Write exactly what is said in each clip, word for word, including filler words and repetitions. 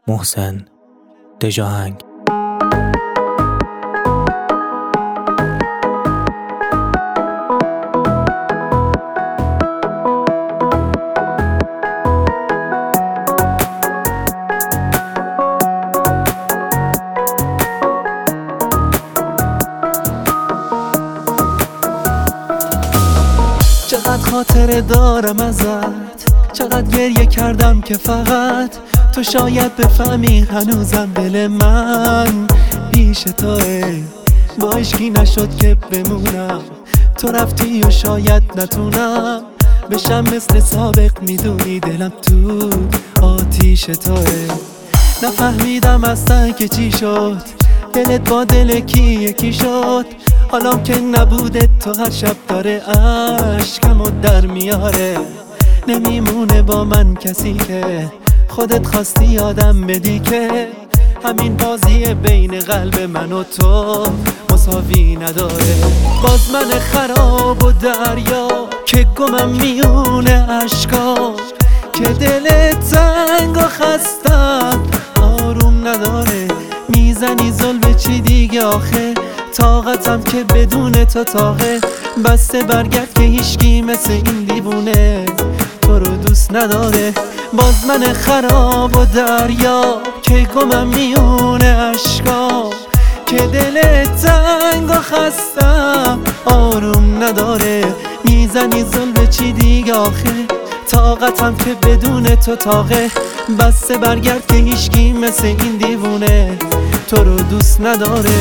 محسن دژاهنگ. چقدر خاطره دارم ازت، چقدر گریه کردم که فقط تو شاید بفهمی هنوزم دل من پیش توه. با عشقی نشد که بمونم، تو رفتی و شاید نتونم بشم مثل سابق، میدونی دلم تو آتیش توه. نفهمیدم اصلا که چی شد، دلت با دل کی یکی شد. حالا که نبوده تو هر شب داره عشقمو در میاره. نمیمونه با من کسی که خودت خواستی یادم بدی که همین بازی بین قلب من و تو مساوی نداره. باز من خراب و دریا که گمم میونه عشقا، که دل تنگ و خستم آروم نداره. میزنی ظلم چی دیگه آخه، طاقتم که بدون تو تاقه. بسته برگرد که هیچکی مثل این دیوونه تو رو دوست نداره. باز من خراب و دریا که گمم میونه عشقا، که دل تنگ و خستم آروم نداره. میزنی ظلم چی دیگه آخه، طاقتم که بدون تو تاقه. بسته برگرد که هیچکی مثل این دیوونه تو رو دوست نداره.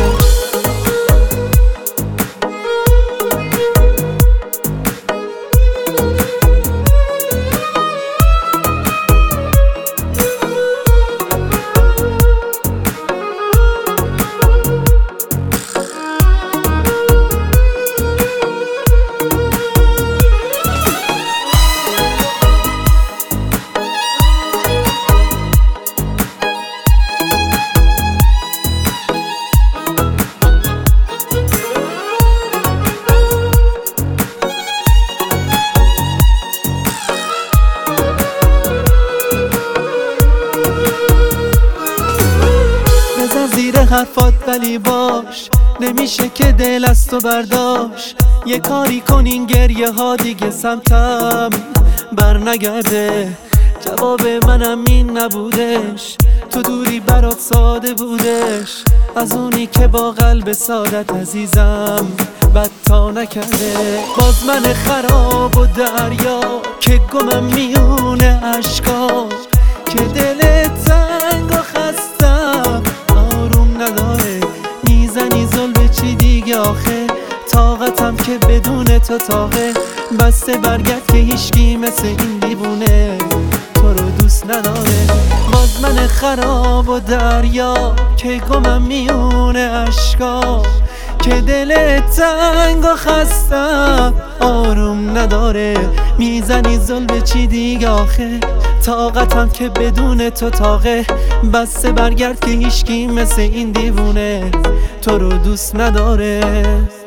زیر حرفات ولی باش، نمیشه که دل از تو برداشت. یه کاری کن این گریه ها دیگه سمتم بر نگرده. جواب منم این نبودش، تو دوری برات ساده بودش. از اونی که با قلب سادت عزیزم بد تا نکرده. باز من خراب و دریا که گمم میونه عشقا، که دل تنگ و خستم نداره. میزنی ظلم چی دیگه آخه، طاقتم که بدون تو تاقه. بسته برگرد که هیچکی مثل این دیوونه تو رو دوست نداره. باز من خراب و دریا که گمم میونه عشقا، که دل تنگ و خستم آروم نداره. میزنی ظلم چی دیگه آخه، طاقتم که بدون تو تاقه. بسته برگرد که هیچکی مثل این دیوونه تو رو دوست نداره.